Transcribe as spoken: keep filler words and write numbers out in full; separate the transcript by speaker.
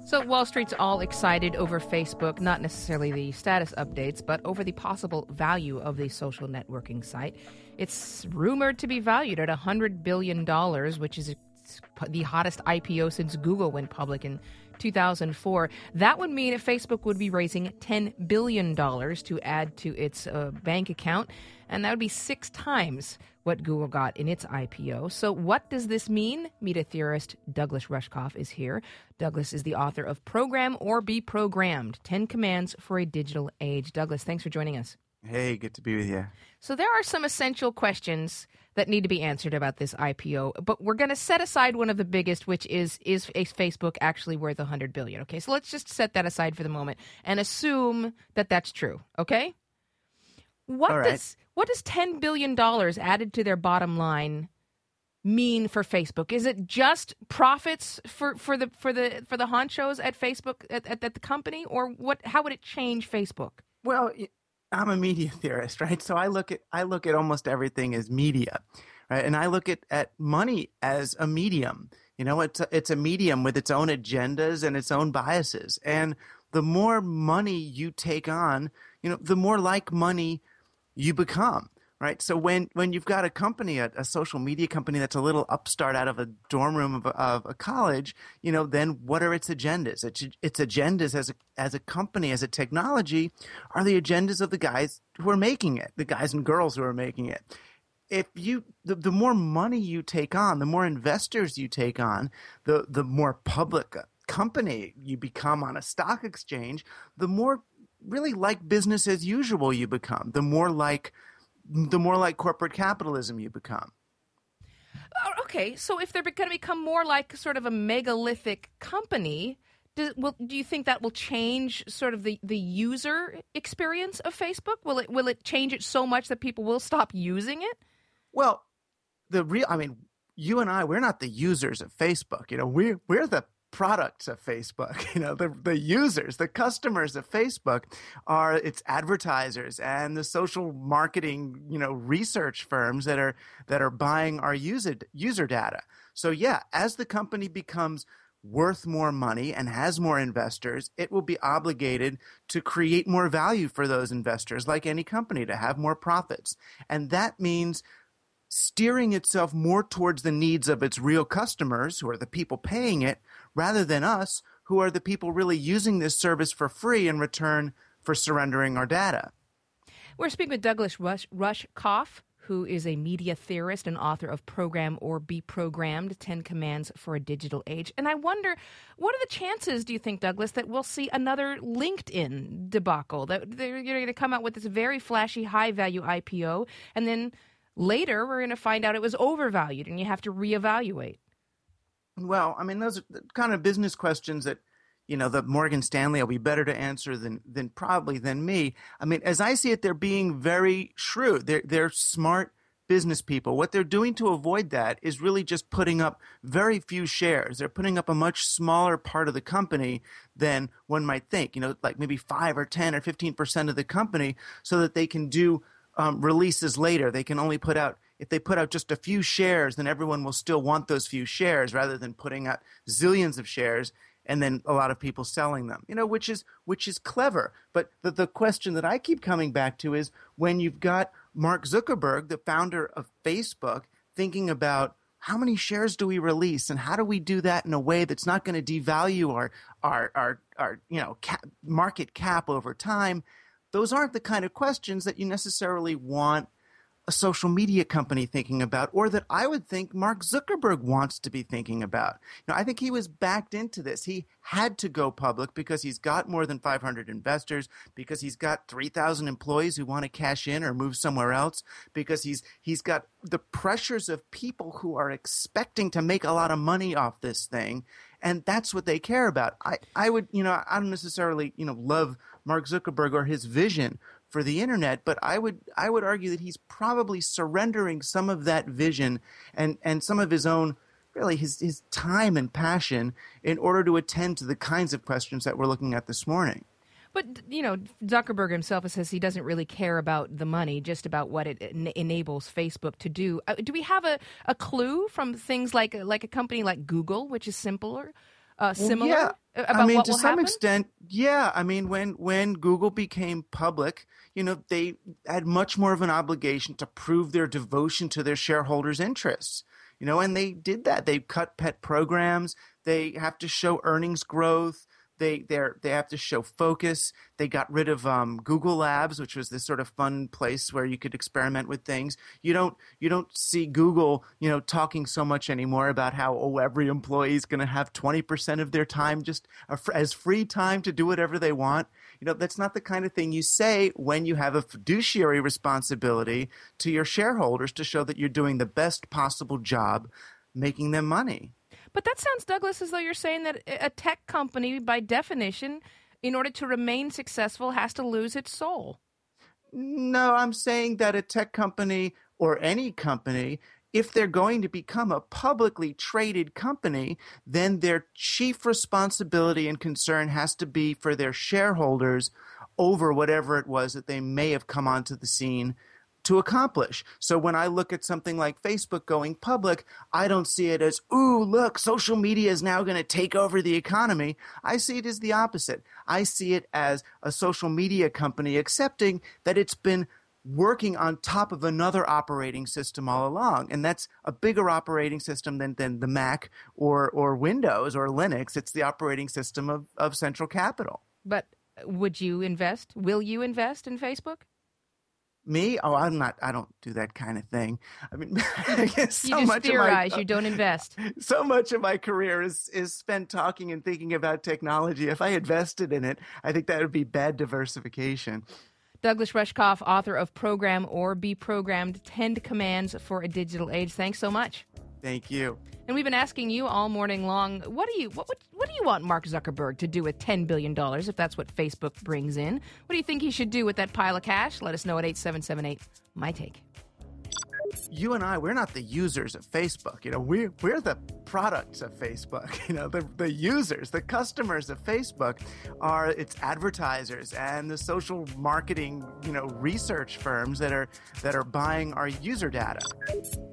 Speaker 1: So Wall Street's all excited over Facebook, not necessarily the status updates, but over the possible value of the social networking site. It's rumored to be valued at one hundred billion dollars, which is the hottest I P O since Google went public in two thousand four. That would mean that Facebook would be raising ten billion dollars to add to its uh, bank account, and that would be six times what Google got in its I P O. So what does this mean? Media theorist Douglas Rushkoff is here. Douglas is the author of Program or Be Programmed, ten Commands for a Digital Age. Douglas, thanks for joining us.
Speaker 2: Hey, good to be with you.
Speaker 1: So there are some essential questions that need to be answered about this I P O, but we're going to set aside one of the biggest, which is, is Facebook actually worth one hundred billion dollars? Okay, so let's just set that aside for the moment and assume that that's true, okay? What
Speaker 2: All right.
Speaker 1: does what does ten billion dollars added to their bottom line mean for Facebook? Is it just profits for, for the for the for the honchos at Facebook at, at, at the company, or what? How would it change Facebook?
Speaker 2: Well, I'm a media theorist, right? So I look at I look at almost everything as media, right? And I look at, at money as a medium. You know, it's a, it's a medium with its own agendas and its own biases. And the more money you take on, you know, the more like money you become, right? So when, when you've got a company, a, a social media company that's a little upstart out of a dorm room of a, of a college, you know, then what are its agendas? Its, its agendas as a, as a company, as a technology, are the agendas of the guys who are making it, the guys and girls who are making it. If you, the, the more money you take on, the more investors you take on, the, the more public company you become on a stock exchange, the more really like business as usual you become, the more like the more like corporate capitalism you become.
Speaker 1: Okay, so if they're going to become more like sort of a megalithic company, do, will, do you think that will change sort of the, the user experience of Facebook? Will it will it change it so much that people will stop using it?
Speaker 2: Well, the real, I mean, you and I, we're not the users of Facebook. You know, we're we're the products of Facebook. You know, the the users, the customers of Facebook are its advertisers and the social marketing, you know, research firms that are that are buying our user user data. So yeah, as the company becomes worth more money and has more investors, it will be obligated to create more value for those investors, like any company, to have more profits. And that means steering itself more towards the needs of its real customers, who are the people paying it, rather than us, who are the people really using this service for free in return for surrendering our data.
Speaker 1: We're speaking with Douglas Rush, Rushkoff, who is a media theorist and author of Program or Be Programmed, ten Commands for a Digital Age. And I wonder, what are the chances, do you think, Douglas, that we'll see another LinkedIn debacle, that they're going to come out with this very flashy, high-value I P O, and then later, we're going to find out it was overvalued and you have to reevaluate?
Speaker 2: Well, I mean, those are the kind of business questions that, you know, the Morgan Stanley will be better to answer than than probably than me. I mean, as I see it, they're being very shrewd. They're, they're smart business people. What they're doing to avoid that is really just putting up very few shares. They're putting up a much smaller part of the company than one might think, you know, like maybe five or ten or fifteen percent of the company, so that they can do Um, releases later. They can only put out, if they put out just a few shares, then everyone will still want those few shares, rather than putting out zillions of shares and then a lot of people selling them, you know, which is which is clever. But the, the question that I keep coming back to is, when you've got Mark Zuckerberg, the founder of Facebook, thinking about how many shares do we release and how do we do that in a way that's not going to devalue our our our, our you know cap, market cap over time. Those aren't the kind of questions that you necessarily want a social media company thinking about, or that I would think Mark Zuckerberg wants to be thinking about. You know, I think he was backed into this. He had to go public because he's got more than five hundred investors, because he's got three thousand employees who want to cash in or move somewhere else, because he's he's got the pressures of people who are expecting to make a lot of money off this thing. And that's what they care about. I, I would, you know, I don't necessarily, you know, love Mark Zuckerberg or his vision for the internet, but I would I would argue that he's probably surrendering some of that vision and, and some of his own, really his, his time and passion in order to attend to the kinds of questions that we're looking at this morning.
Speaker 1: But, you know, Zuckerberg himself says he doesn't really care about the money, just about what it en- enables Facebook to do. Uh, do we have a, a clue from things like like a company like Google, which is simpler, uh, similar
Speaker 2: Well, yeah.
Speaker 1: about
Speaker 2: I mean,
Speaker 1: what
Speaker 2: to
Speaker 1: will
Speaker 2: some
Speaker 1: happen?
Speaker 2: extent, yeah. I mean, when when Google became public, you know, they had much more of an obligation to prove their devotion to their shareholders' interests. You know, and they did that. They cut pet programs. They have to show earnings growth. They they're they have to show focus. They got rid of um, Google Labs, which was this sort of fun place where you could experiment with things. You don't you don't see Google, you know, talking so much anymore about how oh every employee is going to have twenty percent of their time just as free time to do whatever they want. You know, that's not the kind of thing you say when you have a fiduciary responsibility to your shareholders to show that you're doing the best possible job making them money.
Speaker 1: But that sounds, Douglas, as though you're saying that a tech company, by definition, in order to remain successful, has to lose its soul.
Speaker 2: No, I'm saying that a tech company or any company, if they're going to become a publicly traded company, then their chief responsibility and concern has to be for their shareholders over whatever it was that they may have come onto the scene to accomplish. So when I look at something like Facebook going public, I don't see it as, ooh, look, social media is now going to take over the economy. I see it as the opposite. I see it as a social media company accepting that it's been working on top of another operating system all along. And that's a bigger operating system than, than the Mac or, or Windows or Linux. It's the operating system of, of Central Capital.
Speaker 1: But would you invest? Will you invest in Facebook?
Speaker 2: Me? Oh, I'm not. I don't do that kind of thing. I mean, I guess so
Speaker 1: you just
Speaker 2: much
Speaker 1: theorize.
Speaker 2: of my,
Speaker 1: you don't invest.
Speaker 2: So much of my career is is spent talking and thinking about technology. If I invested in it, I think that would be bad diversification.
Speaker 1: Douglas Rushkoff, author of Program or Be Programmed, ten Commands for a Digital Age. Thanks so much.
Speaker 2: Thank you.
Speaker 1: And we've been asking you all morning long, what do you what what, what do you want Mark Zuckerberg to do with ten billion dollars if that's what Facebook brings in? What do you think he should do with that pile of cash? Let us know at eight seven seven eight, my take.
Speaker 2: You and I, we're not the users of Facebook. You know, we're, we're the products of Facebook. You know, the, the users, the customers of Facebook are its advertisers and the social marketing, you know, research firms that are that are buying our user data.